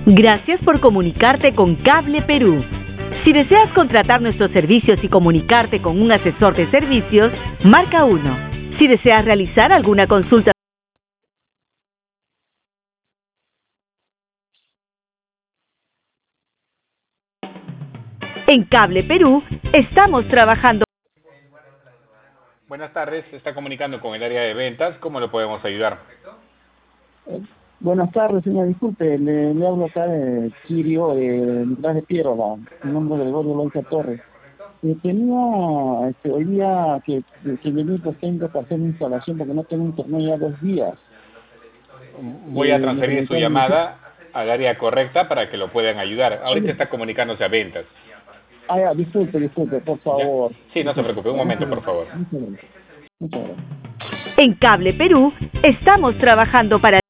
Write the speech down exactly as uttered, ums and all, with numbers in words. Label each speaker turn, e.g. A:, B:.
A: Gracias por comunicarte con Cable Perú. Si deseas contratar nuestros servicios y comunicarte con un asesor de servicios, marca uno. Si deseas realizar alguna consulta en Cable Perú, estamos trabajando.
B: Buenas tardes, se está comunicando con el área de ventas. ¿Cómo lo podemos ayudar?
C: Eh, buenas tardes, señor. Disculpe, le, le hablo acá de Kirio, de Nicolás de Piérola, mi nombre es Gregorio Loiza Torres. Eh, tenía este, hoy día que, que venir los técnicos para hacer una instalación porque no tengo internet ya dos días.
B: Voy a
C: Eh, me
B: transferir su
C: comentaron-
B: llamada al área correcta para que lo puedan ayudar. Ahorita está comunicándose a ventas.
C: Ah, ya, disculpe, disculpe, por
B: ¿Ya?
C: favor.
B: Sí, no se preocupe. Un momento, por
C: Muchas
B: favor.
C: gracias. Muchas gracias.
A: En Cable Perú, estamos trabajando para